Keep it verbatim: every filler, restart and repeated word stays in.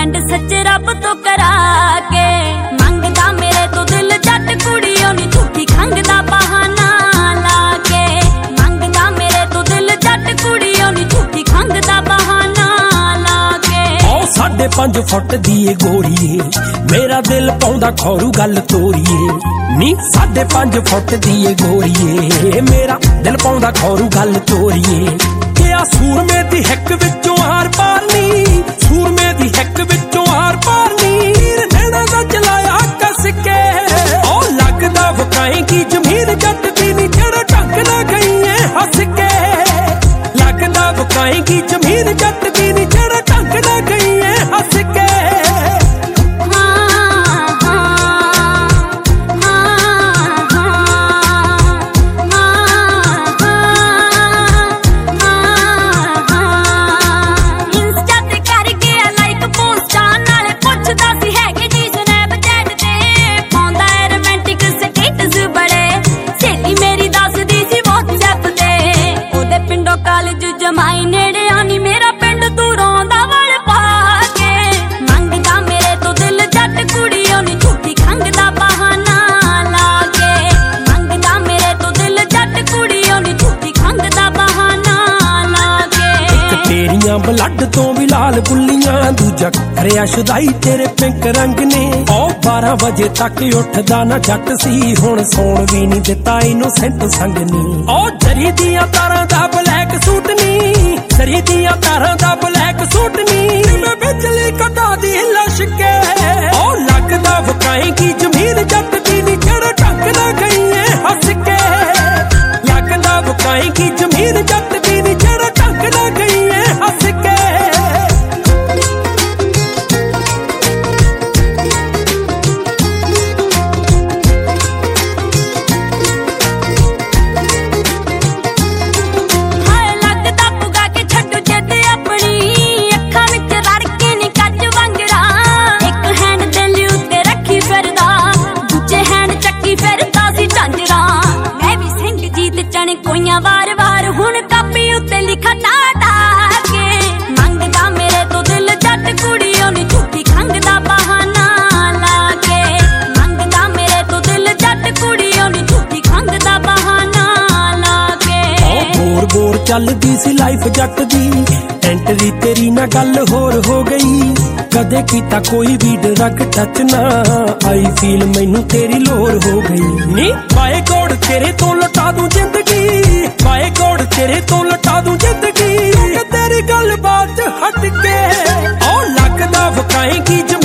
पिंड सच रब तो करा के मंगदा मेरे तो दिल जट कुड़ी ओनी झूठी खंग दा बहाना ला के मंगदा मेरे तो दिल जट कुड़ी ओनी झूठी खंग दा बहाना ला के ओ साढ़े पंज फुट दी गोरीए मेरा दिल पाउंदा खौरू गल तोरीए नी साढ़े पंज फुट दी गोरीए मेरा दिल पाउंदा खौरू गल तोरीए क्या सूरमे दी हिक विचों हार पारनी सूरमे दी हिक विचों हार पारनी नैना दा चलाया कस के ओ लगदा वकाएगी जमीन जट दी नी जड़ ढंग ना गई है हस के लगदा वकाएगी जमीन जट दी नी जड़ ढंग ना गई है हस के जमाई नेड़े आनी मेरा पिंड तू रोंदा वल पा के मंगदा मेरे तो दिल जट कुड़ी ओनी झूठी खंग दा बहाना ला के मंगदा मेरे तो दिल जट कुड़ी ओनी झूठी खंग दा बहाना ला के एक तेरियां ब्लड तो भी लाल बुल्लियां दूजा करिया शुदाई तेरे पिंक रंग ने ओ बारह बजे तक उठदा ना जट सी हुण सौण भी नहीं दिता इनू सेंट संग नी ओ जरी दियां तारां दा ब्लैक सूट नी सरी दियां तारां दा ब्लैक सूट नी मैं बिजली कटा दी लशके ओ लगदा वकाएगी जमीन जट दी नी जड़ ढंग ना गई है हस के लगदा वकाएगी जमीन जट दी नी जड़ ढंग ना गई है हस के कोइयां वार वार हुण कापी उत्ते लिखा टाटा के मंगदा मेरे तो दिल जट कुड़ी ओनी झूठी खंग दा बहाना ला के मंगदा मेरे तो दिल जट कुड़ी ओनी झूठी खंग दा बहाना ला के ओ बोर बोर चलदी सी लाइफ जट दी एंट्री तेरी ना गल होर हो गई कदे कीता कोई भी ड्रग टच ना आई फील मैनू तेरी लोर हो गई नी बाए गॉड तेरे तो लटा दूं जिंदगी बाए गॉड तेरे तो लटा दूं जिंदगी तेरी गल बात हट के ओ लगदा वकाएगी